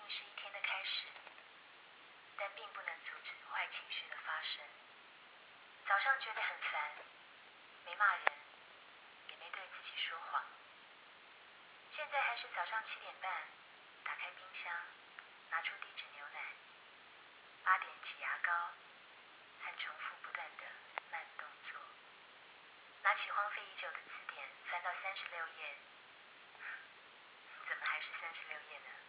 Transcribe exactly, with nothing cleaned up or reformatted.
是一天的开始，但并不能阻止坏情绪的发生。早上觉得很烦，没骂人，也没对自己说谎。现在还是早上七点半，打开冰箱，拿出低脂牛奶，八点挤牙膏，和重复不断的慢动作。拿起荒废已久的词典，翻到三十六页，怎么还是三十六页呢？